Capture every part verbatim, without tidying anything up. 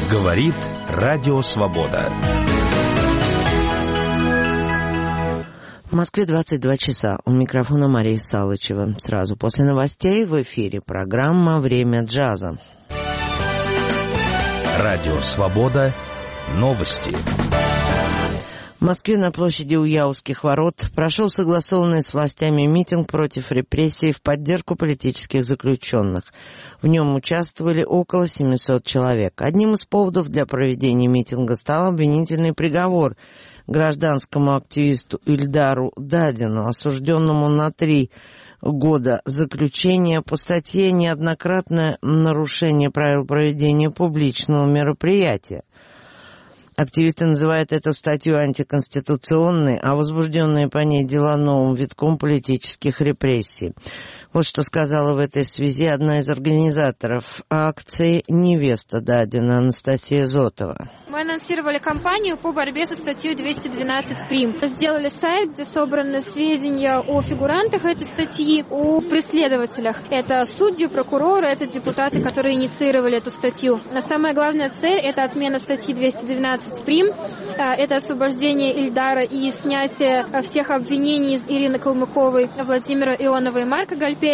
Говорит Радио Свобода. В Москве двадцать два часа. У микрофона Мария Салычева. Сразу после новостей в эфире программа «Время джаза». Радио Свобода. Новости. В Москве на площади у Яузских ворот прошел согласованный с властями митинг против репрессий в поддержку политических заключенных. В нем участвовали около семисот человек. Одним из поводов для проведения митинга стал обвинительный приговор гражданскому активисту Ильдару Дадину, осужденному на три года заключения по статье «Неоднократное нарушение правил проведения публичного мероприятия». Активисты называют эту статью антиконституционной, а возбужденные по ней дела новым витком политических репрессий. Вот что сказала в этой связи одна из организаторов акции «Невеста Дадина» Анастасия Зотова. Мы анонсировали кампанию по борьбе со статьей двести двенадцать прим. Сделали сайт, где собраны сведения о фигурантах этой статьи, о преследователях. Это судьи, прокуроры, это депутаты, которые инициировали эту статью. Но самая главная цель – это отмена статьи двести двенадцать прим. Это освобождение Ильдара и снятие всех обвинений из Ирины Калмыковой, Владимира Ионова и Марка Гальперина.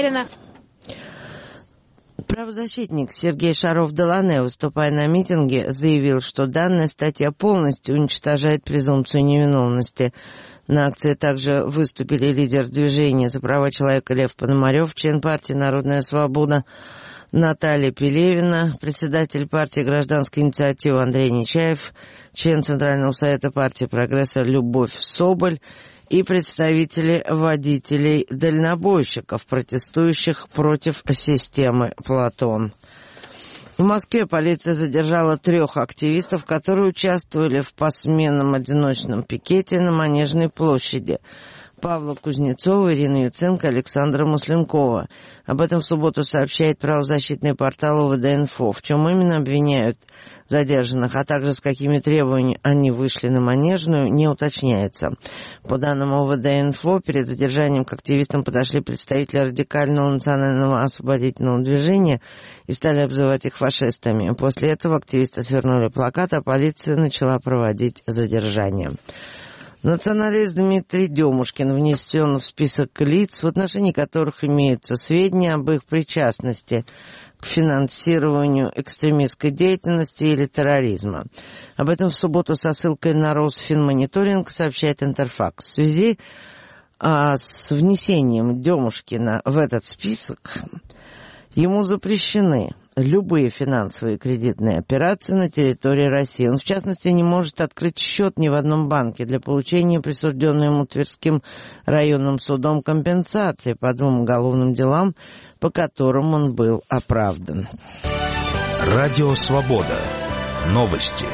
Правозащитник Сергей Шаров-Делане, выступая на митинге, заявил, что данная статья полностью уничтожает презумпцию невиновности. На акции также выступили лидер движения за права человека Лев Пономарев, член партии «Народная свобода» Наталья Пелевина, председатель партии «Гражданская инициатива» Андрей Нечаев, член Центрального совета партии «Прогресса» Любовь Соболь и представители водителей-дальнобойщиков, протестующих против системы «Платон». В Москве полиция задержала трех активистов, которые участвовали в посменном одиночном пикете на Манежной площади. Павла Кузнецова, Ирина Юценко, Александра Масленкова. Об этом в субботу сообщает правозащитный портал ОВД-Инфо. В чем именно обвиняют задержанных, а также с какими требованиями они вышли на Манежную, не уточняется. По данным ОВД-Инфо, перед задержанием к активистам подошли представители радикального национального освободительного движения и стали обзывать их фашистами. После этого активисты свернули плакат, а полиция начала проводить задержание. Националист Дмитрий Демушкин внесен в список лиц, в отношении которых имеются сведения об их причастности к финансированию экстремистской деятельности или терроризма. Об этом в субботу со ссылкой на Росфинмониторинг сообщает Интерфакс. В связи а, с внесением Демушкина в этот список ему запрещены любые финансовые и кредитные операции на территории России. Он, в частности, не может открыть счет ни в одном банке для получения присужденной ему Тверским районным судом компенсации по двум уголовным делам, по которым он был оправдан. Радио Свобода. Новости.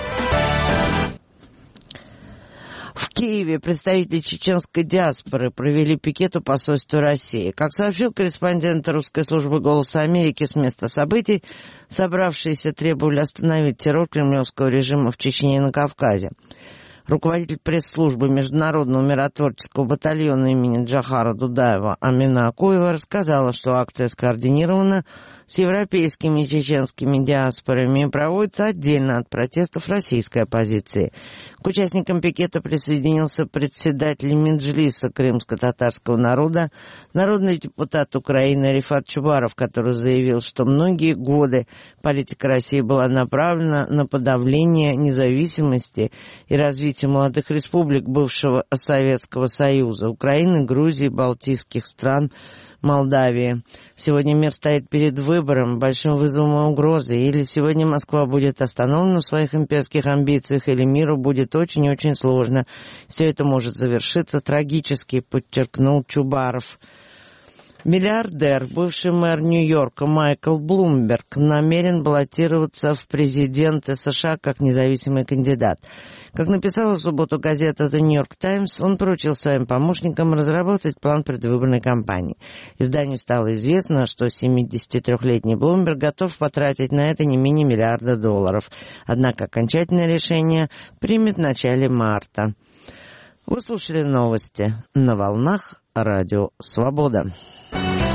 В Киеве представители чеченской диаспоры провели пикет у посольства России. Как сообщил корреспондент русской службы «Голоса Америки» с места событий, собравшиеся требовали остановить террор кремлевского режима в Чечне и на Кавказе. Руководитель пресс-службы Международного миротворческого батальона имени Джохара Дудаева Амина Акуева рассказала, что акция скоординирована с европейскими и чеченскими диаспорами и проводится отдельно от протестов российской оппозиции. К участникам пикета присоединился председатель Меджлиса крымско-татарского народа, народный депутат Украины Рифат Чубаров, который заявил, что многие годы политика России была направлена на подавление независимости и развитие молодых республик бывшего Советского Союза, Украины, Грузии, Балтийских стран, Молдавии. Сегодня мир стоит перед выбором, большим вызовом и угрозой. Или сегодня Москва будет остановлена в своих имперских амбициях, или миру будет очень и очень сложно. Все это может завершиться трагически, подчеркнул Чубаров. Миллиардер, бывший мэр Нью-Йорка Майкл Блумберг, намерен баллотироваться в президенты США как независимый кандидат. Как написала в субботу газета The New York Times, он поручил своим помощникам разработать план предвыборной кампании. Изданию стало известно, что семидесятитрёхлетний Блумберг готов потратить на это не менее миллиарда долларов. Однако окончательное решение примет в начале марта. Вы слушали новости на волнах Радио Свобода.